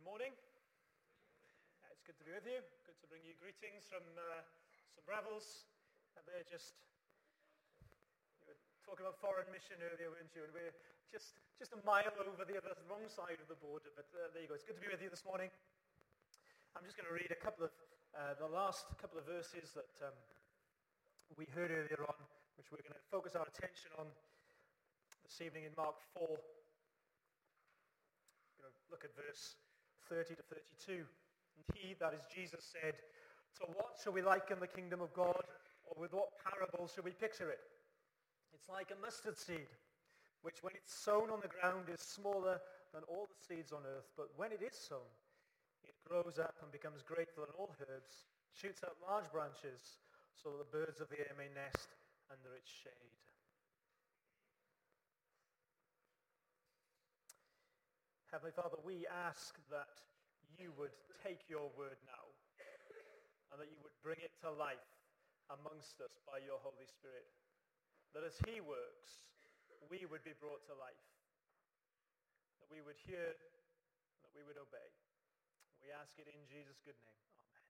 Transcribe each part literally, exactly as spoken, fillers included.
Good morning. Uh, it's good to be with you. Good to bring you greetings from uh, some Bravels. Uh, they're just, you were talking about foreign mission earlier, weren't you? And we're just, just a mile over the other wrong side of the border. But uh, there you go. It's good to be with you this morning. I'm just going to read a couple of, uh, the last couple of verses that um, we heard earlier on, which we're going to focus our attention on this evening in Mark four. We're going to look at verse thirty to thirty-two. And he, that is Jesus, said, "To what shall we liken the kingdom of God, or with what parable shall we picture it? It's like a mustard seed, which when it's sown on the ground is smaller than all the seeds on earth. But when it is sown, it grows up and becomes greater than all herbs, shoots out large branches, so that the birds of the air may nest under its shade." Heavenly Father, we ask that you would take your word now and that you would bring it to life amongst us by your Holy Spirit. That as he works, we would be brought to life. That we would hear and that we would obey. We ask it in Jesus' good name. Amen.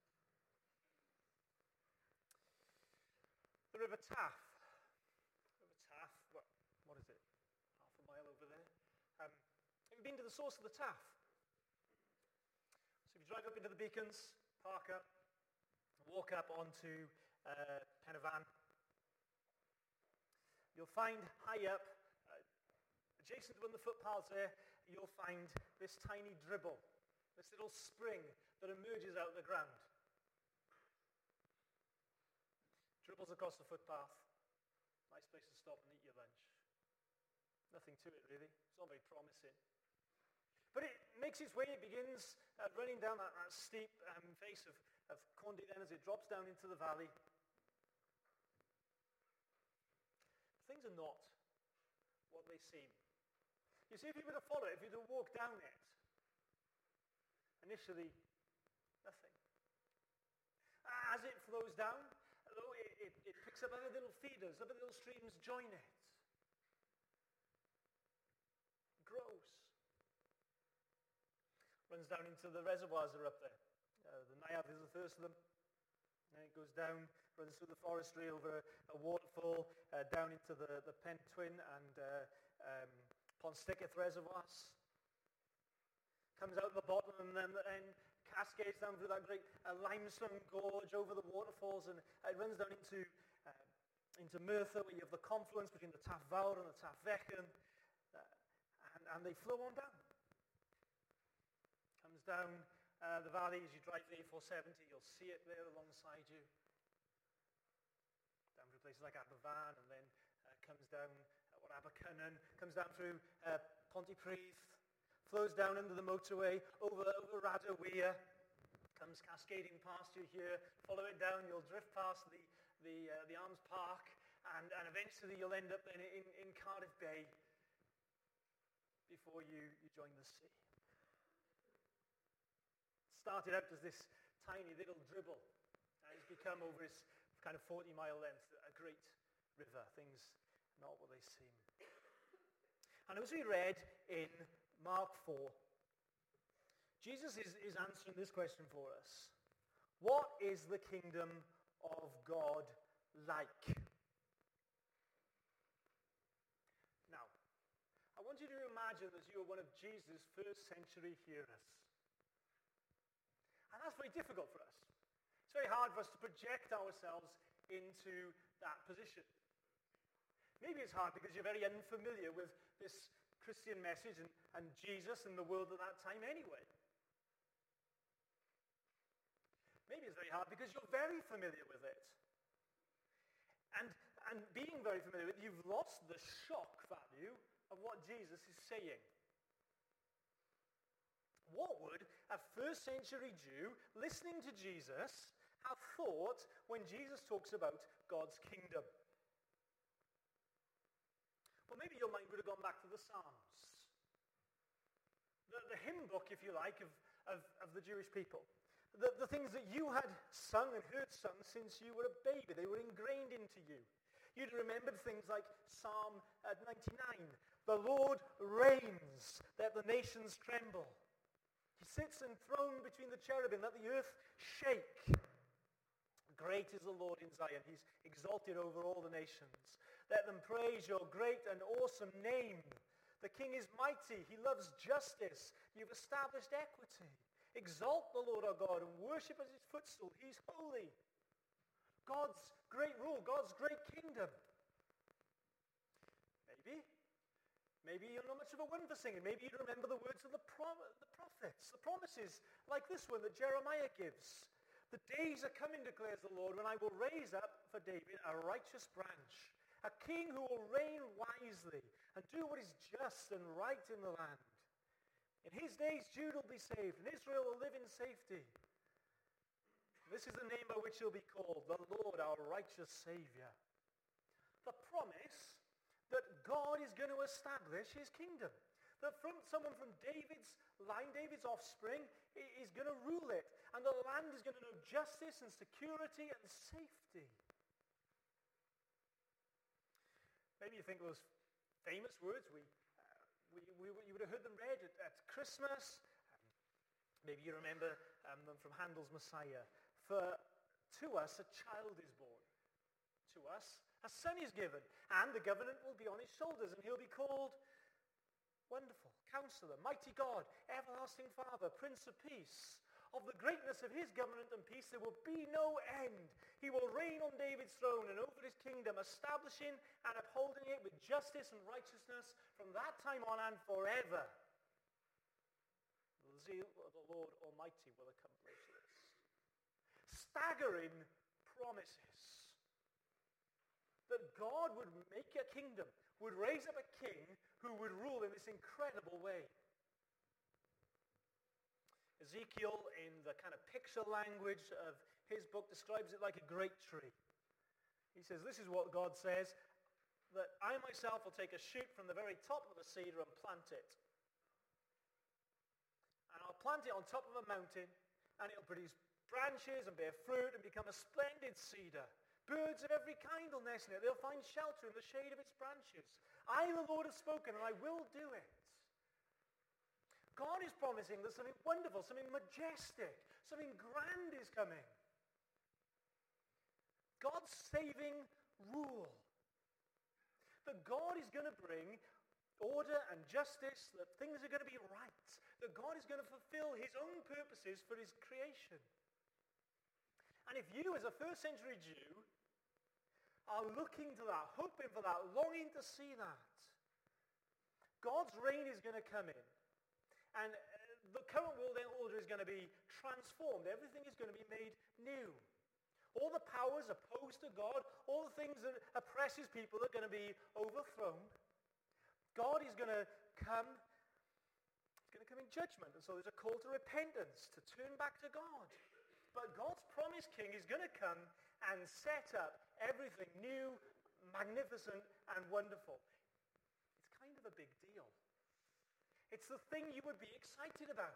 The River Taff. River Taff, what, what is it? Half a mile over there. Um, have you been to the source of the Taff? So if you drive up into the Beacons, park up, walk up onto uh, Pen y Fan, you'll find high up, uh, adjacent to one of the footpaths there, you'll find this tiny dribble, this little spring that emerges out of the ground. Dribbles across the footpath. Nice place to stop and eat your lunch. Nothing to it, really. It's not very promising. But it makes its way, it begins uh, running down that, that steep um, face of, of Condy then as it drops down into the valley. Things are not what they seem. You see, if you were to follow it, if you were to walk down it, initially, nothing. As it flows down, though, it, it, it picks up other little feeders, other little streams join it. It grows. Runs down into the reservoirs that are up there. Uh, the Niab is the first of them. And it goes down, runs through the forestry over a, a waterfall, uh, down into the, the Pentwyn and uh, um, Ponsticketh reservoirs. Comes out the bottom and then and cascades down through that great uh, limestone gorge over the waterfalls, and it runs down into uh, into Merthyr, where you have the confluence between the Taff Fawr and the Taff Fechan, uh, and, and they flow on down. Comes down uh, the valley as you drive the A four seventy, you'll see it there alongside you. Down through places like Aberfan, and then uh, comes down uh, what Abercynon, comes down through uh, Pontypridd, flows down under the motorway, over, over Radaweir, comes cascading past you here, follow it down, you'll drift past the, the, uh, the Arms Park, and, and eventually you'll end up then in, in Cardiff Bay before you, you join the sea. Started out as this tiny little dribble, and it's become over its kind of forty mile length a great river. Things not what they seem. And as we read in Mark four, Jesus is, is answering this question for us. What is the kingdom of God like? Now, I want you to imagine that you are one of Jesus' first century hearers. And that's very difficult for us. It's very hard for us to project ourselves into that position. Maybe it's hard because you're very unfamiliar with this Christian message and, and Jesus and the world at that time anyway. Maybe it's very hard because you're very familiar with it. And, and being very familiar with it, you've lost the shock value of what Jesus is saying. What would a first century Jew listening to Jesus have thought when Jesus talks about God's kingdom? Well, maybe your mind would have gone back to the Psalms. The, the hymn book, if you like, of, of, of the Jewish people. The, the things that you had sung and heard sung since you were a baby. They were ingrained into you. You'd remembered things like Psalm ninety-nine. The Lord reigns, let the nations tremble. He sits enthroned between the cherubim. Let the earth shake. Great is the Lord in Zion. He's exalted over all the nations. Let them praise your great and awesome name. The King is mighty. He loves justice. You've established equity. Exalt the Lord our God and worship at his footstool. He's holy. God's great rule, God's great kingdom. Maybe. Maybe you're not much of a one for singing. Maybe you remember the words of the, prom- the prophets. The promises like this one that Jeremiah gives. The days are coming, declares the Lord, when I will raise up for David a righteous branch, a king who will reign wisely and do what is just and right in the land. In his days Judah will be saved, and Israel will live in safety. This is the name by which he'll be called, the Lord, our righteous Savior. The promise that God is going to establish his kingdom. That from someone from David's line, David's offspring, is going to rule it. And the land is going to know justice and security and safety. Maybe you think of those famous words. We, uh, we, we, you would have heard them read at, at Christmas. Um, maybe you remember um, them from Handel's Messiah. For to us a child is born. To us a son is given, and the government will be on his shoulders, and he'll be called Wonderful, Counselor, Mighty God, Everlasting Father, Prince of Peace. Of the greatness of his government and peace there will be no end. He will reign on David's throne and over his kingdom, establishing and upholding it with justice and righteousness from that time on and forever. The zeal of the Lord Almighty will accomplish this. Staggering promises. That God would make a kingdom, would raise up a king who would rule in this incredible way. Ezekiel, in the kind of picture language of his book, describes it like a great tree. He says, this is what God says, that I myself will take a shoot from the very top of a cedar and plant it. And I'll plant it on top of a mountain, and it'll produce branches and bear fruit and become a splendid cedar. Birds of every kind will nest in it. They'll find shelter in the shade of its branches. I, the Lord, have spoken, and I will do it. God is promising that something wonderful, something majestic, something grand is coming. God's saving rule. That God is going to bring order and justice, that things are going to be right, that God is going to fulfill his own purposes for his creation. And if you, as a first century Jew, are looking to that, hoping for that, longing to see that, God's reign is going to come in. And the current world order is going to be transformed. Everything is going to be made new. All the powers opposed to God, all the things that oppress his people are going to be overthrown. God is going to come, he's going to come in judgment. And so there's a call to repentance, to turn back to God. But God's promised king is going to come and set up everything new, magnificent, and wonderful. It's kind of a big deal. It's the thing you would be excited about.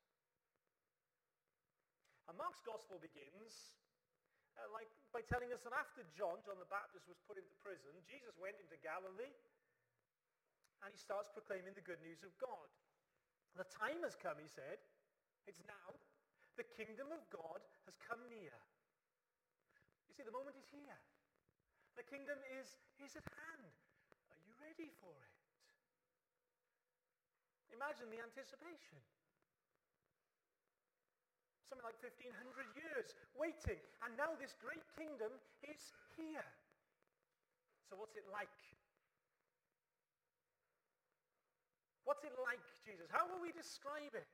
And Mark's gospel begins uh, like by telling us that after John, John the Baptist, was put into prison, Jesus went into Galilee and he starts proclaiming the good news of God. The time has come, he said. It's now. The kingdom of God has come near. You see, the moment is here. The kingdom is, is at hand. Are you ready for it? Imagine the anticipation. Something like fifteen hundred years waiting. And now this great kingdom is here. So what's it like? What's it like, Jesus? How will we describe it?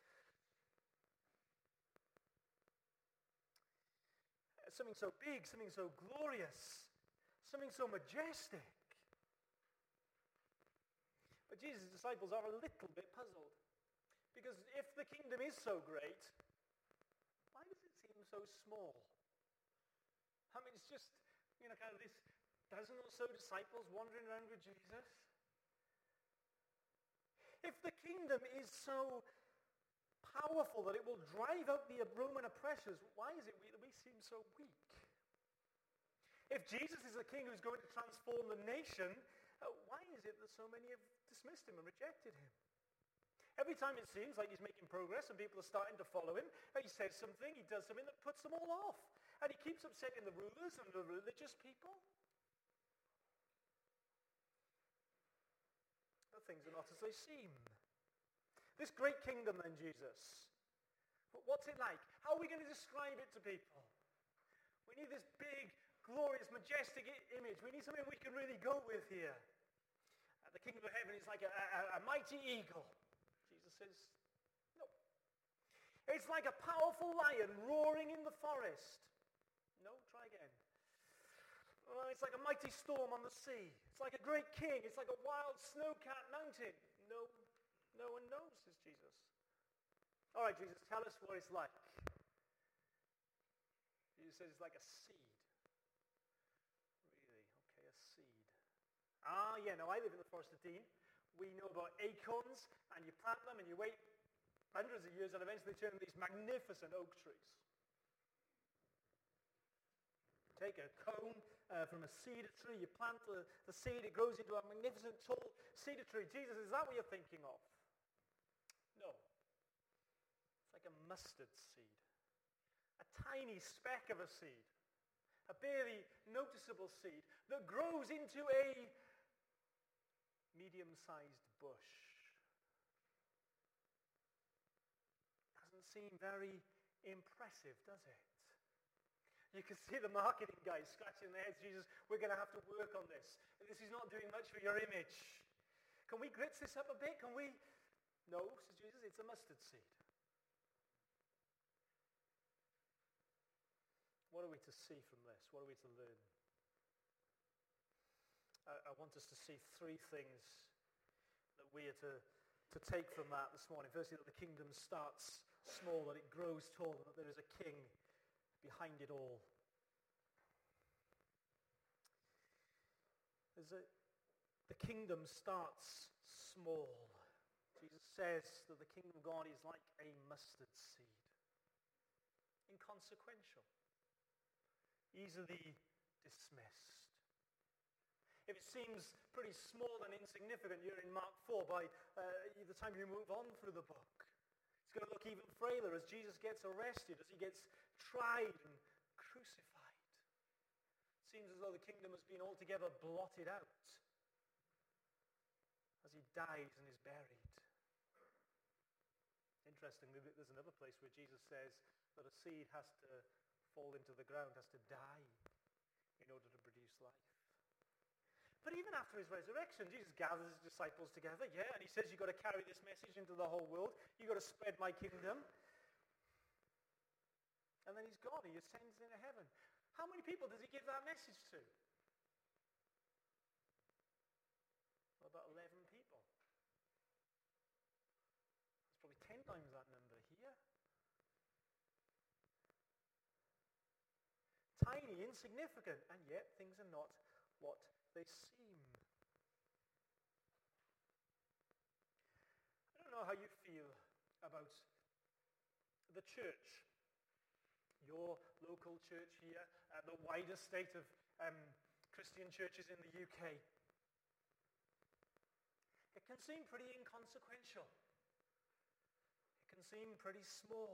Something so big, something so glorious, something so majestic. But Jesus' disciples are a little bit puzzled. Because if the kingdom is so great, why does it seem so small? I mean, it's just, you know, kind of this dozen or so disciples wandering around with Jesus. If the kingdom is so powerful that it will drive out the Roman oppressors, why is it we, that we seem so weak? If Jesus is the king who's going to transform the nation, uh, why is it that so many have dismissed him and rejected him? Every time it seems like he's making progress and people are starting to follow him, he says something, he does something that puts them all off. And he keeps upsetting the rulers and the religious people. But things are not as they seem. This great kingdom then, Jesus, what's it like? How are we going to describe it to people? We need this big, glorious, majestic I- image. We need something we can really go with here. Uh, the kingdom of heaven is like a, a, a mighty eagle. Jesus says, no. It's like a powerful lion roaring in the forest. No, try again. Uh, it's like a mighty storm on the sea. It's like a great king. It's like a wild snow-capped mountain. No, no one knows, says Jesus. All right, Jesus, tell us what it's like. Jesus says it's like a seed. Really? Okay, a seed. Ah, yeah, no, I live in the Forest of Dean. We know about acorns, and you plant them, and you wait hundreds of years, and eventually turn into these magnificent oak trees. Take a cone uh, from a cedar tree, you plant the, the seed, it grows into a magnificent tall cedar tree. Jesus, is that what you're thinking of? No. It's like a mustard seed. A tiny speck of a seed. A barely noticeable seed that grows into a medium-sized bush. Doesn't seem very impressive, does it? You can see the marketing guys scratching their heads. Jesus, we're going to have to work on this. This is not doing much for your image. Can we grit this up a bit? Can we? No, says Jesus, it's a mustard seed. What are we to see from this? What are we to learn? I, I want us to see three things that we are to, to take from that this morning. Firstly, that the kingdom starts small, that it grows tall, and that there is a king behind it all. There's a, the kingdom starts small. Jesus says that the kingdom of God is like a mustard seed. Inconsequential. Easily dismissed. If it seems pretty small and insignificant, you're in Mark four, by uh, the time you move on through the book, it's going to look even frailer as Jesus gets arrested, as he gets tried and crucified. It seems as though the kingdom has been altogether blotted out as he dies and is buried. Interestingly, there's another place where Jesus says that a seed has to fall into the ground, has to die in order to produce life. But even after his resurrection, Jesus gathers his disciples together, yeah, and he says, you've got to carry this message into the whole world. You've got to spread my kingdom. And then he's gone. He ascends into heaven. How many people does he give that message to? Well, about eleven people. That's probably ten times that number here. Tiny, insignificant, and yet things are not what they seem. I don't know how you feel about the church, your local church here, uh, the wider state of um, Christian churches in the U K. It can seem pretty inconsequential. It can seem pretty small.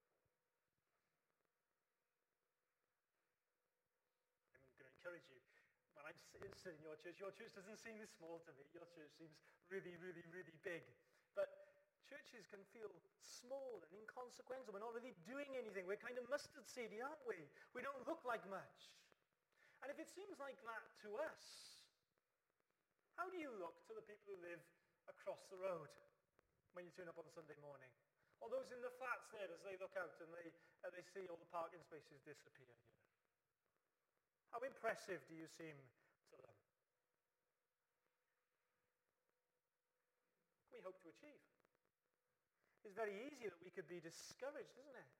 I'm going to encourage you. When I'm sitting in your church, your church doesn't seem this small to me. Your church seems really, really, really big. But churches can feel small and inconsequential. We're not really doing anything. We're kind of mustard seedy, aren't we? We don't look like much. And if it seems like that to us, how do you look to the people who live across the road when you turn up on Sunday morning? Or those in the flats there as they look out and they, uh, they see all the parking spaces disappear? You know? How impressive do you seem to them? We hope to achieve. It's very easy that we could be discouraged, isn't it?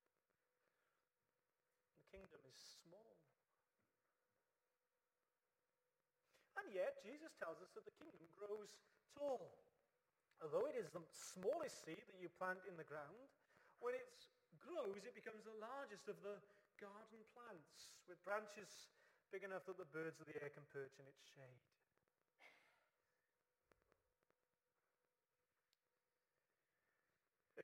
The kingdom is small. And yet, Jesus tells us that the kingdom grows tall. Although it is the smallest seed that you plant in the ground, when it grows, it becomes the largest of the garden plants, with branches big enough that the birds of the air can perch in its shade.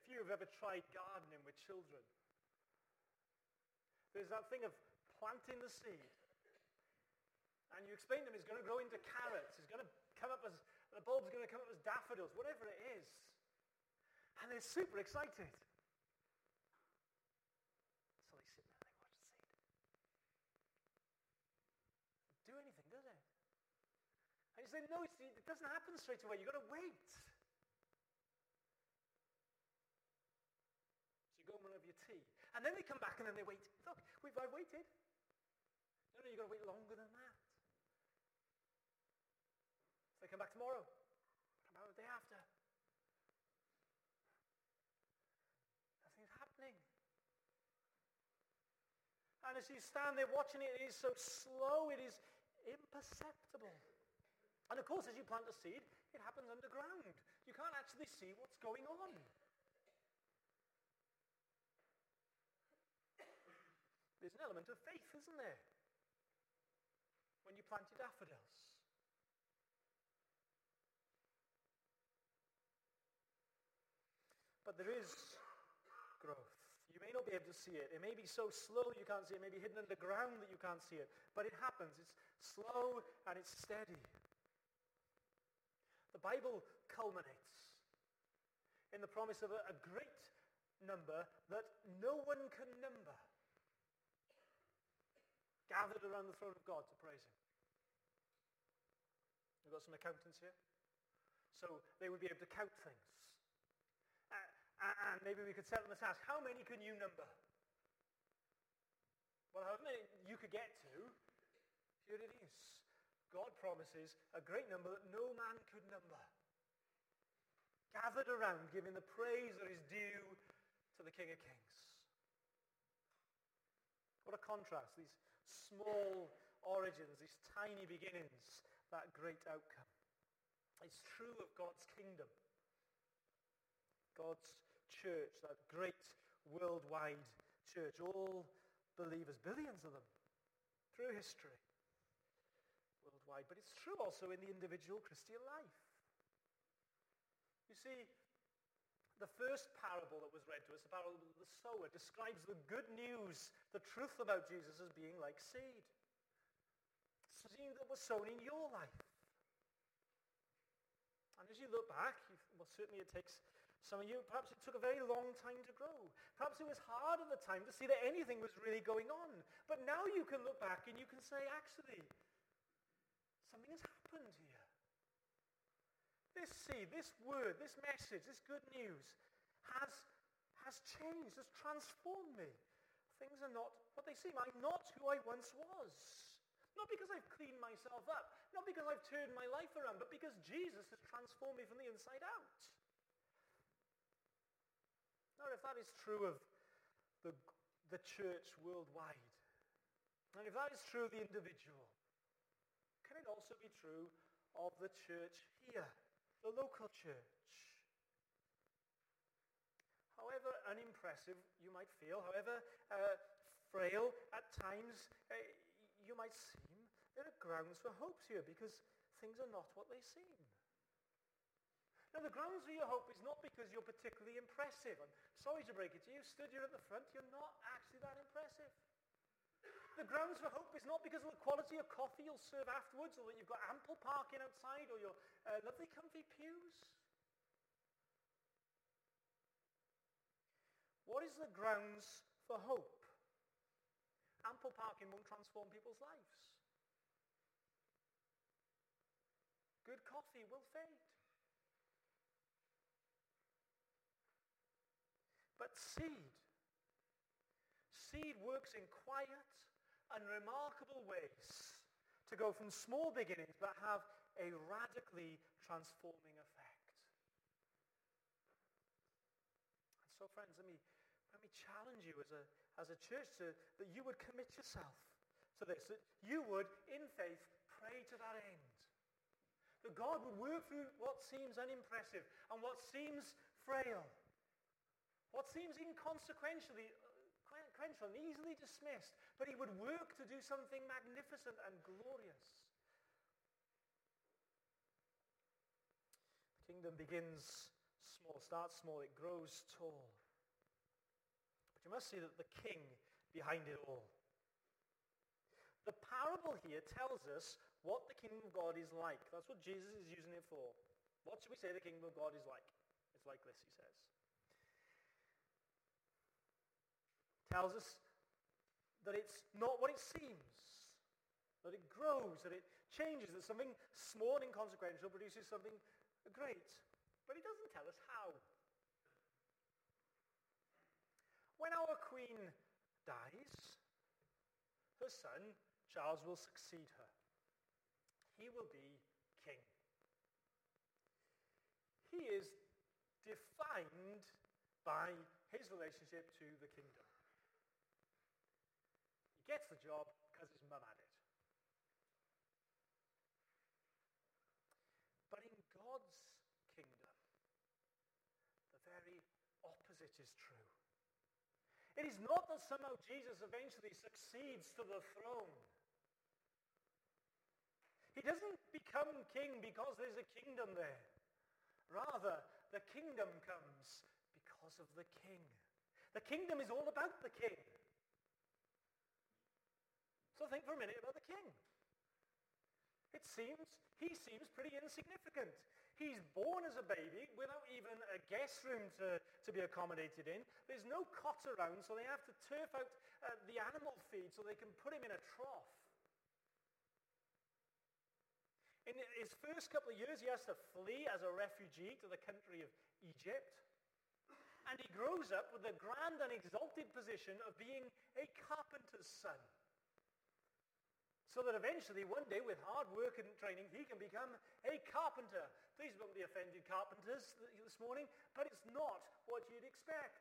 few have ever tried gardening with children. There's that thing of planting the seed. And you explain to them it's going to grow into carrots. It's going to come up as, the bulb's going to come up as daffodils, whatever it is. And they're super excited. So they sit there and they watch the seed. Doesn't do anything, does it? And you say, no, it's, it doesn't happen straight away. You've got to wait. So you go and run over your tea. And then they come back and then they wait. Look, we've I've waited. No, no, you've got to wait longer than that. So they come back tomorrow. What about the day after? Nothing's happening. And as you stand there watching it, it is so slow, it is imperceptible. And of course, as you plant a seed, it happens underground. You can't actually see what's going on. There's an element of faith, isn't there? When you plant your daffodils. But there is growth. You may not be able to see it. It may be so slow you can't see it. It may be hidden underground that you can't see it. But it happens. It's slow and it's steady. The Bible culminates in the promise of a, a great number that no one can number, gathered around the throne of God to praise him. We've got some accountants here. So they would be able to count things. Uh, and maybe we could set them the task. How many can you number? Well, how many you could get to, here it is. God promises a great number that no man could number. Gathered around, giving the praise that is due to the King of Kings. What a contrast. These small origins, these tiny beginnings, that great outcome. It's true of God's kingdom. God's church, that great worldwide church. All believers, billions of them, through history. Worldwide. But it's true also in the individual Christian life. You see, the first parable that was read to us, the parable of the sower, describes the good news, the truth about Jesus as being like seed. Seed that was sown in your life. And as you look back, well, certainly it takes some of you, perhaps it took a very long time to grow. Perhaps it was hard at the time to see that anything was really going on. But now you can look back and you can say, actually, something has happened here. This seed, this word, this message, this good news has, has changed, has transformed me. Things are not what they seem. I'm not who I once was. Not because I've cleaned myself up, not because I've turned my life around, but because Jesus has transformed me from the inside out. Now, if that is true of the, the church worldwide, and if that is true of the individual, can it also be true of the church here, the local church? However unimpressive you might feel, however uh, frail at times uh, you might seem, there are grounds for hope here because things are not what they seem. Now, the grounds for your hope is not because you're particularly impressive. I'm sorry to break it to you, stood here at the front, you're not actually that impressive. The grounds for hope is not because of the quality of coffee you'll serve afterwards, or that you've got ample parking outside, or your uh, lovely comfy pews. What is the grounds for hope? Ample parking won't transform people's lives. Good coffee will fade. But seed, seed works in quiet and remarkable ways to go from small beginnings but have a radically transforming effect. And so, friends, let me, let me challenge you as a, as a church to, that you would commit yourself to this, that you would, in faith, pray to that end. That God would work through what seems unimpressive and what seems frail. What seems inconsequentially and easily dismissed, but he would work to do something magnificent and glorious. The kingdom begins small. Starts small, it grows tall. But you must see that the king behind it all. The parable here tells us what the kingdom of God is like. That's what Jesus is using it for. What should we say the kingdom of God is like? It's like this, he says. Tells us that it's not what it seems. That it grows, that it changes, that something small and inconsequential produces something great. But he doesn't tell us how. When our queen dies, her son, Charles, will succeed her. He will be king. He is defined by his relationship to the kingdom. He gets the job because his mum had it. But in God's kingdom, the very opposite is true. It is not that somehow Jesus eventually succeeds to the throne. He doesn't become king because there's a kingdom there. Rather, the kingdom comes because of the king. The kingdom is all about the king. So think for a minute about the king. It seems, he seems pretty insignificant. He's born as a baby without even a guest room to, to be accommodated in. There's no cot around, so they have to turf out uh, the animal feed so they can put him in a trough. In his first couple of years, he has to flee as a refugee to the country of Egypt. And he grows up with the grand and exalted position of being a carpenter's son. So that eventually, one day, with hard work and training, he can become a carpenter. Please don't be offended, carpenters, this morning, but it's not what you'd expect.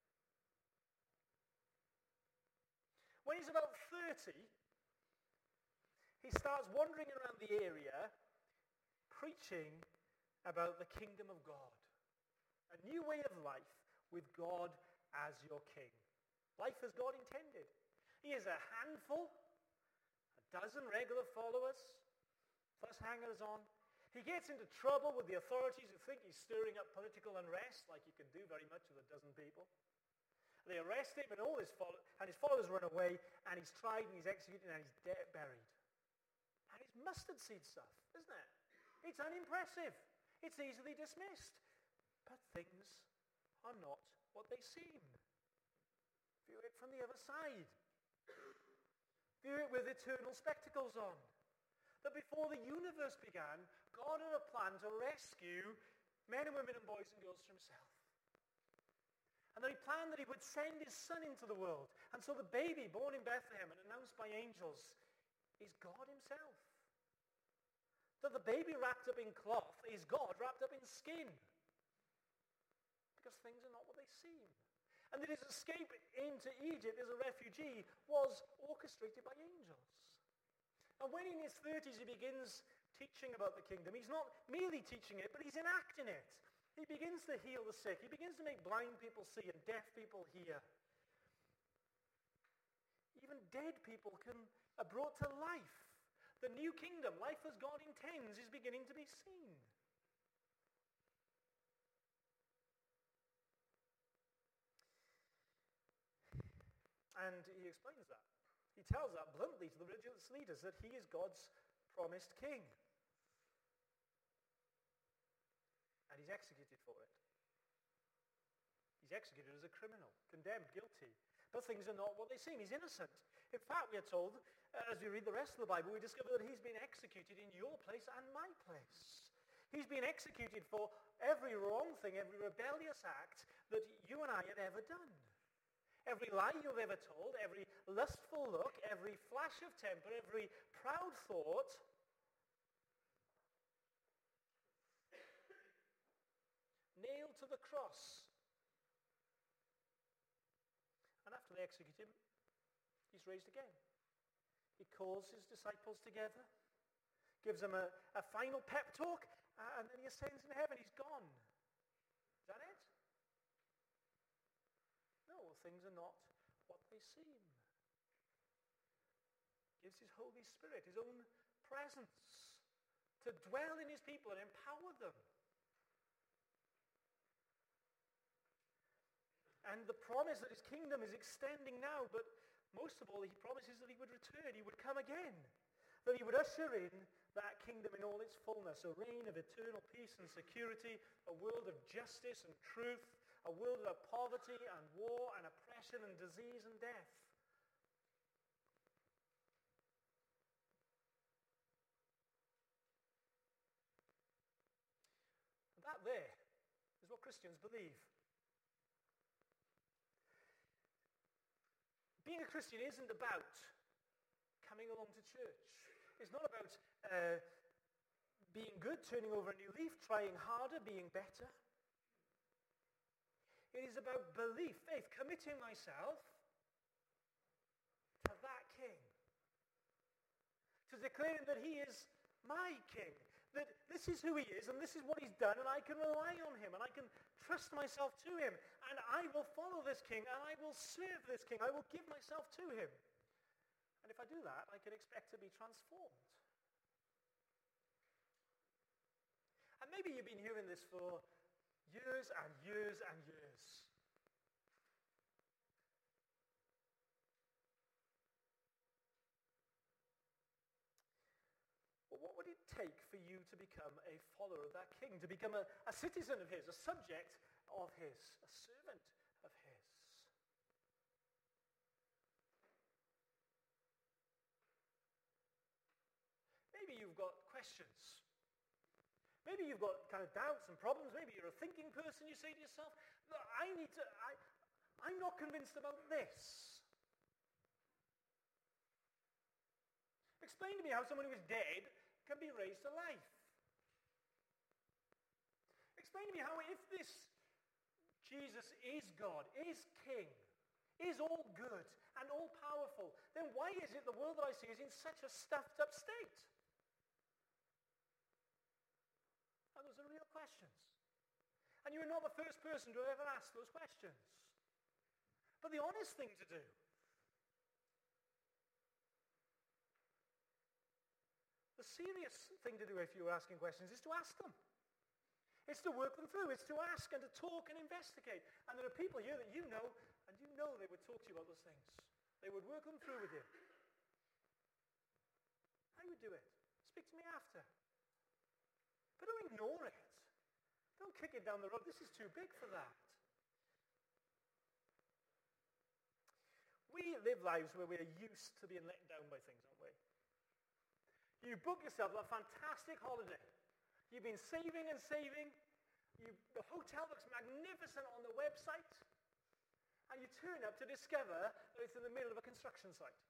When he's about thirty, he starts wandering around the area, preaching about the kingdom of God. A new way of life with God as your king. Life as God intended. He is a handful, dozen regular followers, plus hangers-on. He gets into trouble with the authorities who think he's stirring up political unrest, like you can do very much with a dozen people. They arrest him, and all his follow- and his followers run away, and he's tried, and he's executed, and he's de- buried. And it's mustard seed stuff, isn't it? It's unimpressive. It's easily dismissed. But things are not what they seem. View it from the other side. View it with eternal spectacles on. That before the universe began, God had a plan to rescue men and women and boys and girls from himself. And that he planned that he would send his son into the world. And so the baby born in Bethlehem and announced by angels is God himself. That the baby wrapped up in cloth is God wrapped up in skin. Because things are not what they seem. And that his escape into Egypt as a refugee was orchestrated by angels. And when in his thirties he begins teaching about the kingdom, he's not merely teaching it, but he's enacting it. He begins to heal the sick. He begins to make blind people see and deaf people hear. Even dead people can are brought to life. The new kingdom, life as God intends, is beginning to be seen. And he explains that. He tells that bluntly to the religious leaders, that he is God's promised king. And he's executed for it. He's executed as a criminal, condemned, guilty. But things are not what they seem. He's innocent. In fact, we are told, uh, as we read the rest of the Bible, we discover that he's been executed in your place and my place. He's been executed for every wrong thing, every rebellious act that you and I have ever done. Every lie you've ever told, every lustful look, every flash of temper, every proud thought. Nailed to the cross. And after they execute him, he's raised again. He calls his disciples together, gives them a, a final pep talk, and then he ascends into heaven. He's gone. Is that it? No, things are not what they seem. Gives his Holy Spirit, his own presence, to dwell in his people and empower them. And the promise that his kingdom is extending now, but most of all, he promises that he would return, he would come again, that he would usher in that kingdom in all its fullness, a reign of eternal peace and security, a world of justice and truth, a world without poverty and war and oppression and disease and death. And that there is what Christians believe. Being a Christian isn't about coming along to church. It's not about uh, being good, turning over a new leaf, trying harder, being better. It is about belief, faith, committing myself to that King. To declaring that he is my King. That this is who he is and this is what he's done, and I can rely on him and I can trust myself to him, and I will follow this King and I will serve this King. I will give myself to him. And if I do that, I can expect to be transformed. And maybe you've been hearing this for years and years and years. But what would it take for you to become a follower of that King, to become a, a citizen of his, a subject of his, a servant of his? Maybe you've got questions. Maybe you've got kind of doubts and problems. Maybe you're a thinking person. You say to yourself, look, I need to, I, I'm not convinced about this. Explain to me how someone who is dead can be raised to life. Explain to me how if this Jesus is God, is King, is all good and all powerful, then why is it the world that I see is in such a stuffed up state? And those are real questions. And you're not the first person to ever ask those questions. But the honest thing to do, the serious thing to do if you're asking questions is to ask them. It's to work them through. It's to ask and to talk and investigate. And there are people here that you know, and you know they would talk to you about those things. They would work them through with you. I would do it. Speak to me after. But don't ignore it. Don't kick it down the road. This is too big for that. We live lives where we are used to being let down by things, aren't we? You book yourself a fantastic holiday. You've been saving and saving. You, the hotel looks magnificent on the website. And you turn up to discover that it's in the middle of a construction site.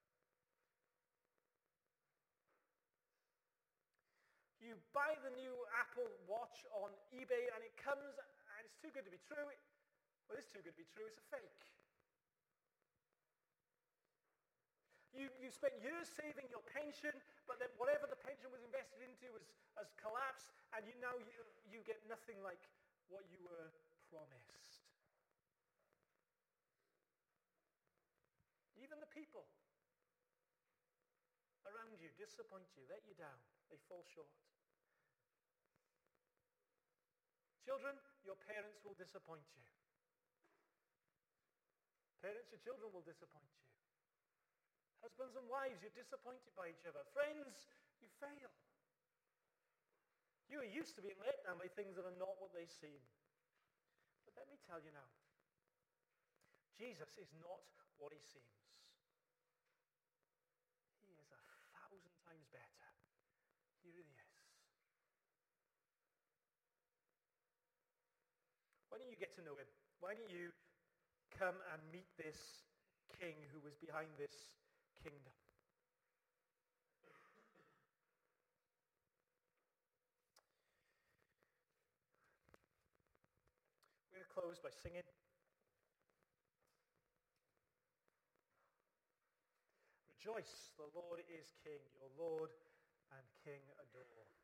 You buy the new Apple Watch on eBay and it comes and it's too good to be true. Well, it's too good to be true. It's a fake. You, you spent years saving your pension, but then whatever the pension was invested into has, has collapsed, and you now you, you get nothing like what you were promised. Even the people around you disappoint you, let you down. They fall short. Children, your parents will disappoint you. Parents, your children will disappoint you. Husbands and wives, you're disappointed by each other. Friends, you fail. You are used to being let down by things that are not what they seem. But let me tell you now, Jesus is not what he seems. He is a thousand times better. He really is. Why don't you get to know him? Why don't you come and meet this King who was behind this kingdom? We're going to close by singing. Rejoice, the Lord is King, your Lord and King adore.